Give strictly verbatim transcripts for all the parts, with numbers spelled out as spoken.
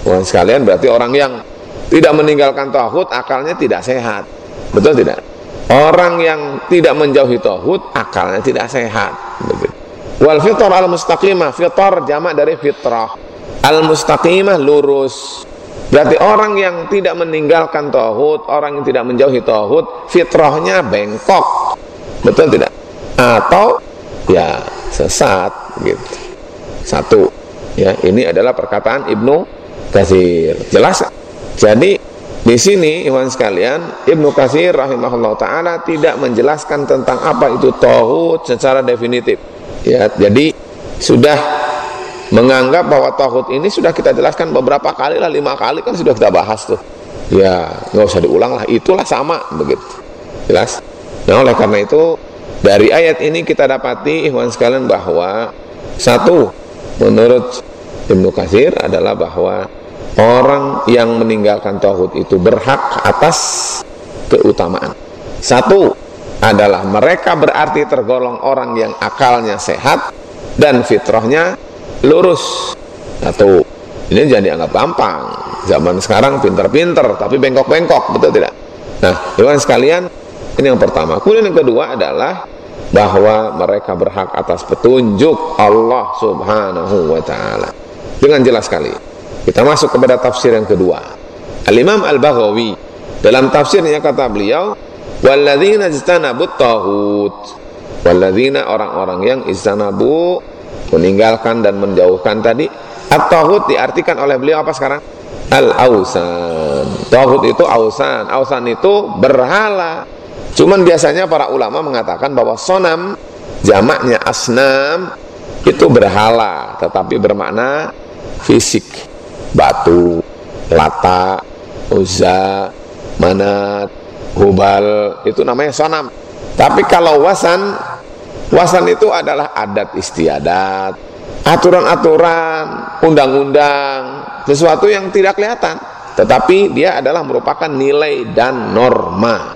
Wah, sekalian berarti orang yang tidak meninggalkan tauhid akalnya tidak sehat. Betul tidak? Orang yang tidak menjauhi tauhid akalnya tidak sehat. Begitu. Wal fitrah al mustaqimah, fitrah jamak dari fitrah. Al mustaqimah lurus. Berarti orang yang tidak meninggalkan tauhid, orang yang tidak menjauhi tauhid, fitrahnya bengkok. Betul tidak? Atau ya sesat gitu. Satu. Ya, ini adalah perkataan Ibnu Katsir. Jelas? Jadi di sini ikhwan sekalian, Ibnu Katsir rahimahullah taala tidak menjelaskan tentang apa itu tauhid secara definitif. Ya, jadi sudah menganggap bahwa tauhid ini sudah kita jelaskan beberapa kali lah, lima kali kan sudah kita bahas tuh. Ya, nggak usah diulang lah, itulah sama begitu. Jelas? Nah, oleh karena itu dari ayat ini kita dapati ikhwan sekalian bahwa satu, menurut Ibnu Katsir adalah bahwa orang yang meninggalkan tauhid itu berhak atas keutamaan. Satu adalah mereka berarti tergolong orang yang akalnya sehat dan fitrahnya lurus. Satu, ini jangan dianggap gampang. Zaman sekarang pinter-pinter tapi bengkok-bengkok, betul tidak? Nah, teman sekalian, ini yang pertama. Kemudian yang kedua adalah bahwa mereka berhak atas petunjuk Allah Subhanahu wa taala. Dengan jelas sekali. Kita masuk kepada tafsir yang kedua. Al-Imam Al-Baghawi dalam tafsirnya kata beliau, walladzina ijtanabut taghut. Walladzina orang-orang yang ijtanabu meninggalkan dan menjauhkan tadi. At-taghut diartikan oleh beliau apa sekarang? Al-ausan. Taghut itu ausan. Ausan itu berhala. Cuman biasanya para ulama mengatakan bahwa sonam jamaknya asnam itu berhala, tetapi bermakna fisik. Batu, Lata, Uzza, Manat, Hubal, itu namanya sonam. Tapi kalau wasan, wasan itu adalah adat istiadat, aturan-aturan, undang-undang, sesuatu yang tidak kelihatan, tetapi dia adalah merupakan nilai dan norma,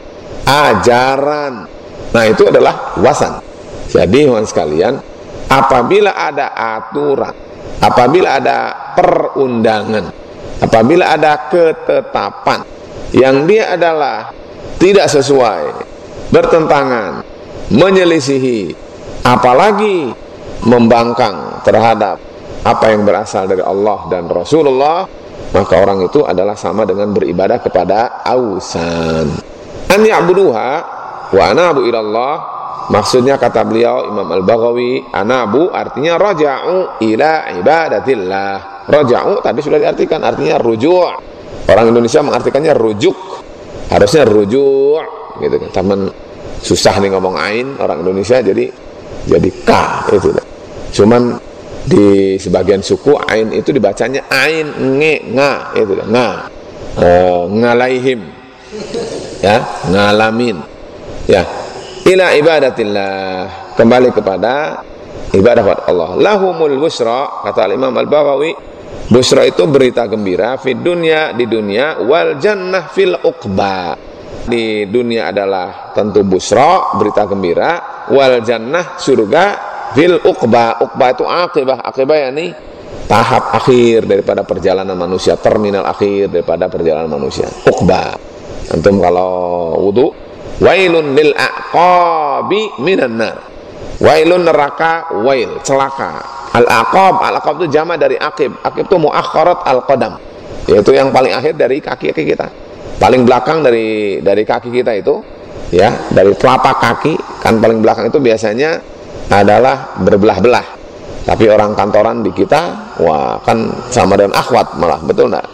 ajaran. Nah, itu adalah wasan. Jadi teman sekalian, apabila ada aturan, apabila ada perundangan, apabila ada ketetapan yang dia adalah tidak sesuai, bertentangan, menyelisihi, apalagi membangkang terhadap apa yang berasal dari Allah dan Rasulullah, maka orang itu adalah sama dengan beribadah kepada ausan. An ya'buduha wa anabu ilallah. Maksudnya kata beliau Imam Al-Baghawi, anabu artinya raja'u ila ibadatillah. Raja'u tadi sudah diartikan, artinya rujuk. Orang Indonesia mengartikannya rujuk. Harusnya rujuk gitu kan. Taman susah nih ngomong ain orang Indonesia, jadi jadi ka itu. Cuman di sebagian suku ain itu dibacanya ain nge nga itu nga. E, ngalaihim. Ya, ngalamin. Ya. Ila ibadatillah, kembali kepada ibadah kepada Allah. Lahumul busra, kata Imam Al-Baghawi, busra itu berita gembira fid dunya, di dunia, wal jannah fil uqba. Di dunia adalah tentu busra, berita gembira, wal jannah surga, fil uqba. Uqba itu akibah, akibah yakni tahap akhir daripada perjalanan manusia, terminal akhir daripada perjalanan manusia. Uqba. Antum kalau wudu, wailun lil aqabi minan nar. Wailun neraka, wail celaka. Al aqab, al aqab itu jama dari akib. Akib itu muakharat al qadam, yaitu yang paling akhir dari kaki-kaki kita. Paling belakang dari dari kaki kita itu, ya, dari telapak kaki kan paling belakang itu biasanya adalah berbelah-belah. Tapi orang kantoran di kita, wah kan sama dengan akhwat malah, betul enggak?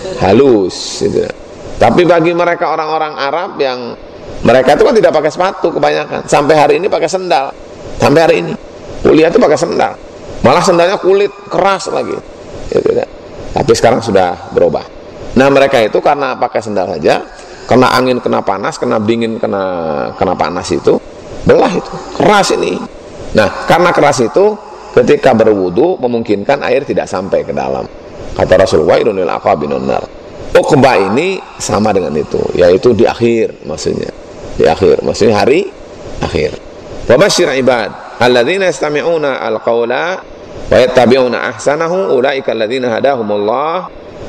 Halus gitu. Tapi bagi mereka orang-orang Arab yang mereka itu kan tidak pakai sepatu kebanyakan. Sampai hari ini pakai sendal. Sampai hari ini kuliah itu pakai sendal. Malah sendalnya kulit keras lagi. Gitu, ya. Tapi sekarang sudah berubah. Nah, mereka itu karena pakai sendal saja, kena angin, kena panas, kena dingin, kena kena panas itu, belah itu. Keras ini. Nah, karena keras itu ketika berwudu memungkinkan air tidak sampai ke dalam. Kata Rasulullah, "Idunil aqabinun nar." Uqba ini sama dengan itu, yaitu di akhir maksudnya. Di akhir, maksudnya hari akhir. Wa basyir ibad alladzina yastami'una al-qaula wa yattabi'una ahsanahu ulaika alladzina hadahumullah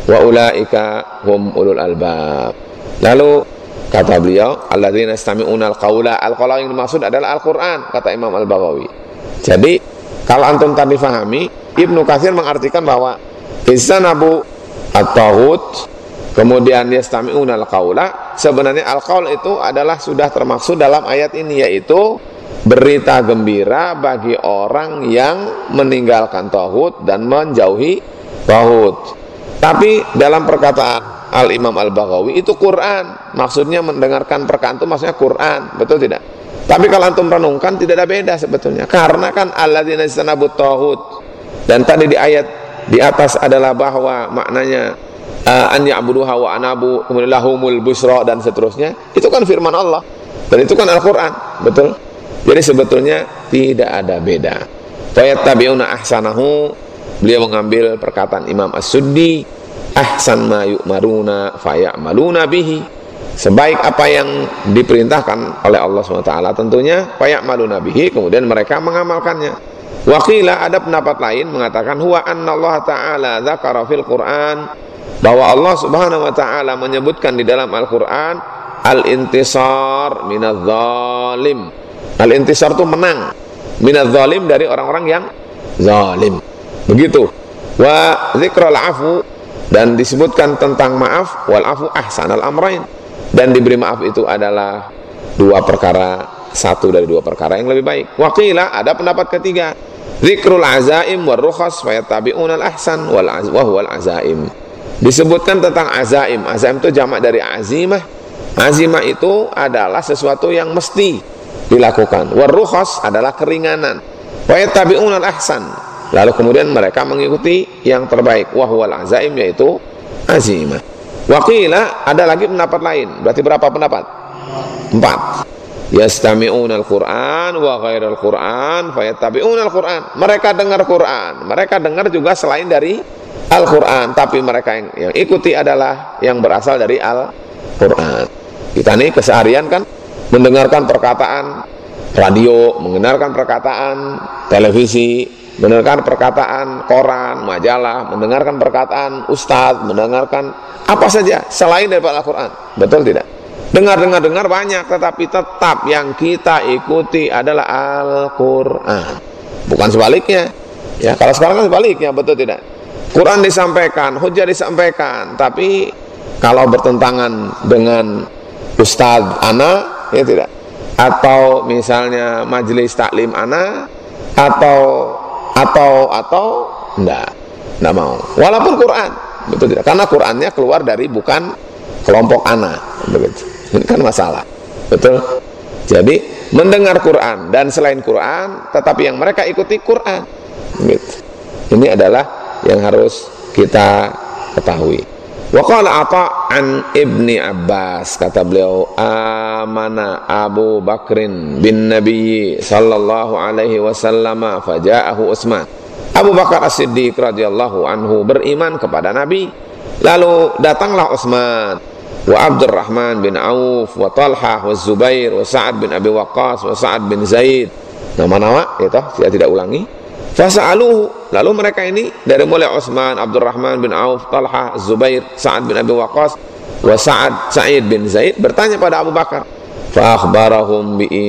wa ulaika hum ulul albab. Lalu kata beliau, alladzina yastami'una al-qaula, al-qaula yang dimaksud adalah Al-Qur'an, kata Imam Al-Baghawi. Jadi kalau antum tadi fahami, Ibnu Katsir mengartikan bahwa istanabu at-taghut, kemudian yastami'una al-qaula, sebenarnya al-qaul itu adalah sudah termaksud dalam ayat ini, yaitu berita gembira bagi orang yang meninggalkan taghut dan menjauhi taghut. Tapi dalam perkataan Al-Imam Al-Baghawi itu Quran, maksudnya mendengarkan perkataan itu maksudnya Quran, betul tidak? Tapi kalau antum renungkan tidak ada beda sebetulnya, karena kan alladzina yajtanabut taghut, dan tadi di ayat di atas adalah bahwa maknanya uh, an ya'buduha wa anabu, kemudian lahumul busra dan seterusnya, itu kan firman Allah dan itu kan Al-Quran, betul? Jadi sebetulnya tidak ada beda. Fayattabi'una ahsanahu, beliau mengambil perkataan Imam As-Suddi, ahsan ma yu'maruna faya'maluna bihi, sebaik apa yang diperintahkan oleh Allah subhanahu wa taala tentunya faya'maluna bihi, kemudian mereka mengamalkannya. Waqila, ada pendapat lain mengatakan huwa anna Allah taala dzakara fil Qur'an, bahwa Allah subhanahu wa taala menyebutkan di dalam Al-Qur'an al-intisar minadz zalim. Al-intisar itu menang, minadz zalim, dari orang-orang yang zalim. Begitu. Wa dzikral afu, dan disebutkan tentang maaf, wal afu ahsanal amrain, dan diberi maaf itu adalah dua perkara, satu dari dua perkara yang lebih baik. Waqila, ada pendapat ketiga, zikrul azaim war rukhas fayattabi'una al ahsan wal wa huwal azaim. Disebutkan tentang azaim. Azaim itu jamak dari azimah. Azimah itu adalah sesuatu yang mesti dilakukan. War rukhas adalah keringanan. Fayattabi'una al ahsan, lalu kemudian mereka mengikuti yang terbaik, wahwal azaim, yaitu azimah. Waqila, ada lagi pendapat lain. Berarti berapa pendapat? Empat. Yastami'una al-Qur'an wa ghairal Qur'an fayattabi'una al-Qur'an. Mereka dengar Quran, mereka dengar juga selain dari Al-Quran, tapi mereka yang, yang ikuti adalah yang berasal dari Al-Quran. Kita nih keseharian kan mendengarkan perkataan radio, mendengarkan perkataan televisi, mendengarkan perkataan koran, majalah, mendengarkan perkataan ustadz, mendengarkan apa saja selain daripada Al-Quran, betul tidak? Dengar-dengar-dengar banyak, tetapi tetap yang kita ikuti adalah Al-Quran, bukan sebaliknya. Ya, kalau sekarang kan sebaliknya, betul tidak? Quran disampaikan, hujah disampaikan, tapi kalau bertentangan dengan ustadz ana, ya tidak, atau misalnya majelis taklim ana, atau atau atau enggak, enggak mau, walaupun Quran, betul tidak? Karena Qurannya keluar dari bukan kelompok ana, begitu. Ini kan masalah, betul? Jadi mendengar Quran dan selain Quran, tetapi yang mereka ikuti Quran, gitu. Ini adalah yang harus kita ketahui. Wa qala Atha an Ibni Abbas, kata beliau, amana Abu Bakrin bin Nabi sallallahu alaihi wasallam faja'ahu Utsman. Abu Bakar As-Siddiq radhiyallahu anhu beriman kepada Nabi, lalu datanglah Utsman, wa Abdurrahman bin Auf, wa Talhah, wa Zubair, wa Sa'ad bin Abi Waqqas, wa Sa'ad bin Zaid. Nama-nama itu saya tidak ulangi. Fasa'aluhu, lalu mereka ini dari mulai Utsman, Abdurrahman bin Auf, Talha, Zubair, Sa'ad bin Abi Waqqas, wa Sa'ad Sa'id bin Zaid, bertanya pada Abu Bakar. Fa akhbarahum bi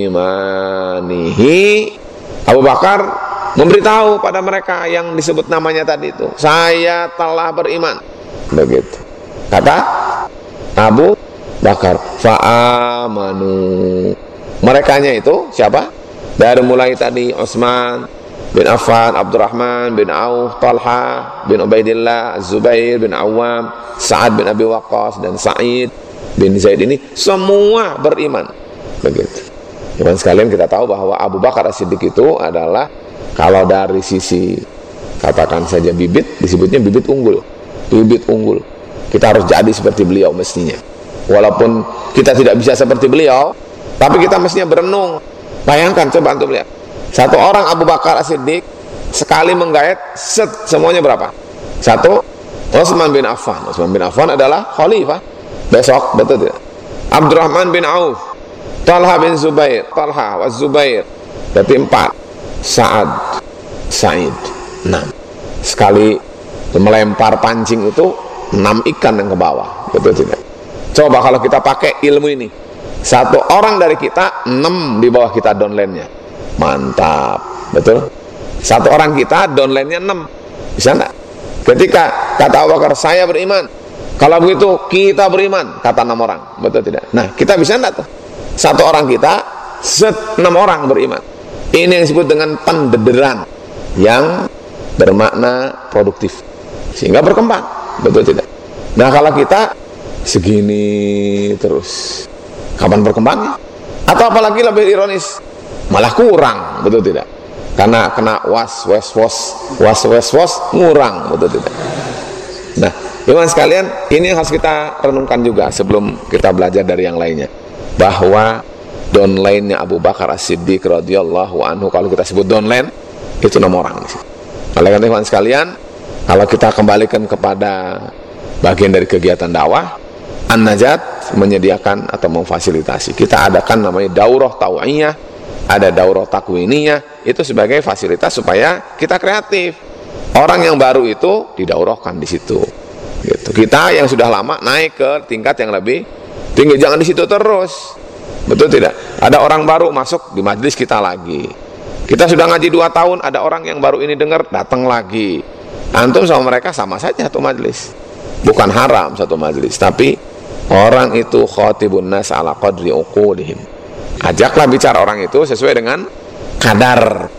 imanihi. Abu Bakar memberitahu pada mereka yang disebut namanya tadi itu, saya telah beriman. Begitu kata Abu Bakar. Fa amanu. Merekanya itu siapa? Dari mulai tadi Utsman bin Affan, Abdurrahman bin Auf, Talha bin Ubaidillah, Zubair bin Awam, Sa'ad bin Abi Waqqas, dan Sa'id bin Zaid, ini semua beriman. Begitu. Teman sekalian, kita tahu bahwa Abu Bakar As-Siddiq itu adalah, kalau dari sisi katakan saja bibit, disebutnya bibit unggul. Bibit unggul. Kita harus jadi seperti beliau mestinya. Walaupun kita tidak bisa seperti beliau, tapi kita mestinya berenung. Bayangkan, coba antum lihat. Satu orang Abu Bakar As-Siddiq sekali menggayat, set, semuanya berapa? Satu, Utsman bin Affan. Utsman bin Affan adalah khalifah besok, betul tidak? Abdurrahman bin Auf, Talha bin Zubair, Talha wa Zubair, berarti empat. Sa'ad, Sa'id, enam. Sekali melempar pancing itu enam ikan yang ke bawah, betul tidak? Coba kalau kita pakai ilmu ini, satu orang dari kita, enam di bawah kita downline-nya. Mantap, betul? Satu orang kita downline-nya enam, bisa enggak? Ketika kata Abu Bakar, saya beriman, kalau begitu kita beriman, kata enam orang, betul tidak? Nah, kita bisa enggak tuh? Satu orang kita, set enam orang beriman. Ini yang disebut dengan pendederan yang bermakna produktif, sehingga berkembang, betul tidak? Nah, kalau kita segini terus, kapan berkembangnya? Atau apalagi lebih ironis, malah kurang, betul tidak? Karena kena was was was was was was ngurang, betul tidak? Nah, teman sekalian, ini yang harus kita renungkan juga sebelum kita belajar dari yang lainnya, bahwa downline-nya Abu Bakar As-Siddiq radhiyallahu anhu, kalau kita sebut downline, itu enam orang. Oleh karena teman sekalian, kalau kita kembalikan kepada bagian dari kegiatan dakwah, An-Najat menyediakan atau memfasilitasi. Kita adakan namanya daurah tau'iyah, ada daurah takwiniyah, itu sebagai fasilitas supaya kita kreatif. Orang yang baru itu didaurahkan di situ. Gitu. Kita yang sudah lama naik ke tingkat yang lebih tinggi, jangan di situ terus. Betul tidak? Ada orang baru masuk di majelis kita lagi. Kita sudah ngaji dua tahun, ada orang yang baru ini dengar, datang lagi. Antum sama mereka sama saja satu majelis. Bukan haram satu majelis, tapi orang itu khatibun nas ala qadri uqulihim. Ajaklah bicara orang itu sesuai dengan kadar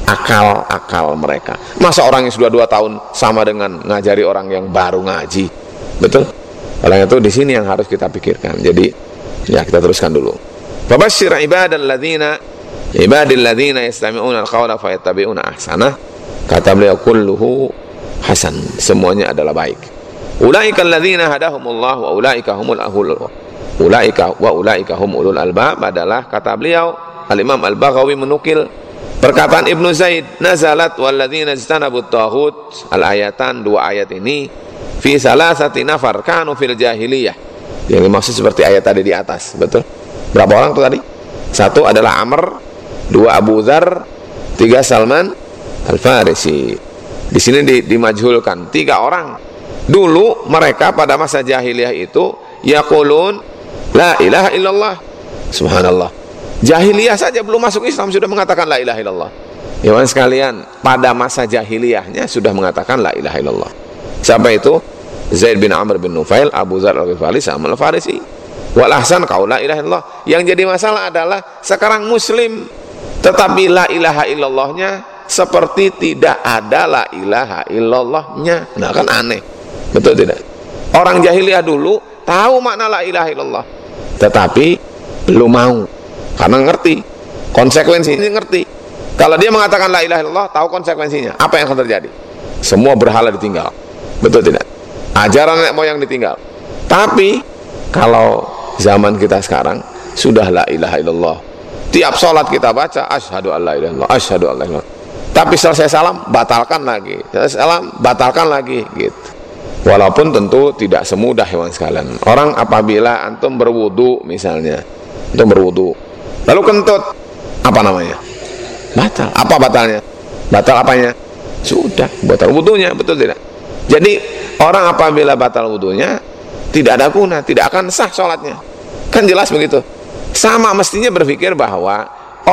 akal-akal mereka. Masa orang yang sudah dua tahun sama dengan ngajari orang yang baru ngaji? Betul? Oleh itu di sini yang harus kita pikirkan. Jadi ya kita teruskan dulu. Fabashshir ibadal ladzina ibadil ladzina yastami'una al-qawla fayattabi'una ahsanah. Kata beliau, kulluhu hasan, semuanya adalah baik. Ulaika alladzina hadahumullah wa ulaika humul ahul ulaika wa ulaika hum ulul albab adalah, kata beliau Al-Imam Al-Baghawi menukil perkataan Ibnu Zaid, nazalat walladzina ijtanabut taghut, al-ayatan, dua ayat ini fi salasati nafar kanu fil jahiliyah. Yang dimaksud seperti ayat tadi di atas, betul? Berapa orang tuh tadi? Satu adalah Amr, dua Abu Dzar, tiga Salman Al-Farisi. Di sini di, dimajhulkan tiga orang. Dulu mereka pada masa jahiliyah itu yaqulun la ilaha illallah. Subhanallah. Jahiliyah saja belum masuk Islam sudah mengatakan la ilaha illallah. Ya sekalian, pada masa jahiliyahnya sudah mengatakan la ilaha illallah. Siapa itu? Zaid bin Amr bin Nufail, Abu Dzar Al-Ghifari, Salman Al-Farisi. Wal ahsan qaul la ilaha illallah. Yang jadi masalah adalah sekarang muslim tetapi la ilaha illallahnya seperti tidak ada la ilaha illallahnya. Nah kan aneh, betul tidak? Orang jahiliyah dulu tahu makna la ilaha illallah, tetapi belum mau karena ngerti konsekuensinya, ngerti. Kalau dia mengatakan la ilaha illallah, tahu konsekuensinya, apa yang akan terjadi? Semua berhala ditinggal, betul tidak? Ajaran nenek moyang ditinggal. Tapi kalau zaman kita sekarang sudah la ilaha illallah, tiap sholat kita baca asyhadu an la ilaha illallah, asyhadu an la ilaha illallah. Tapi selesai salam batalkan lagi, selesai salam batalkan lagi, gitu. Walaupun tentu tidak semudah hewan sekalian. Orang apabila antum berwudu misalnya, antum berwudu lalu kentut, apa namanya? Batal. Apa batalnya? Batal apanya? Sudah, batal wudunya, betul tidak? Jadi orang apabila batal wudunya tidak ada guna, tidak akan sah sholatnya. Kan jelas begitu. Sama mestinya berpikir bahwa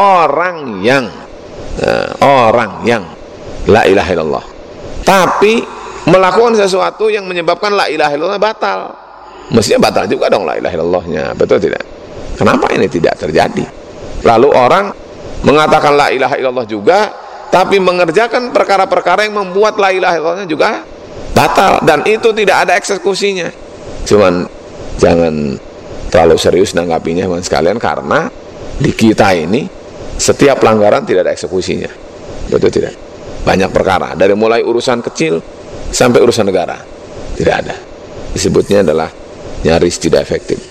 orang yang uh, orang yang la ilaha illallah tapi melakukan sesuatu yang menyebabkan la ilaha illallah batal, mestinya batal juga dong la ilaha illallahnya, betul tidak? Kenapa ini tidak terjadi? Lalu orang mengatakan la ilaha illallah juga tapi mengerjakan perkara-perkara yang membuat la ilaha illallahnya juga batal, dan itu tidak ada eksekusinya. Cuman jangan terlalu serius nanggapinya teman sekalian, karena di kita ini setiap pelanggaran tidak ada eksekusinya, betul tidak? Banyak perkara, dari mulai urusan kecil sampai urusan negara tidak ada. Disebutnya adalah nyaris tidak efektif.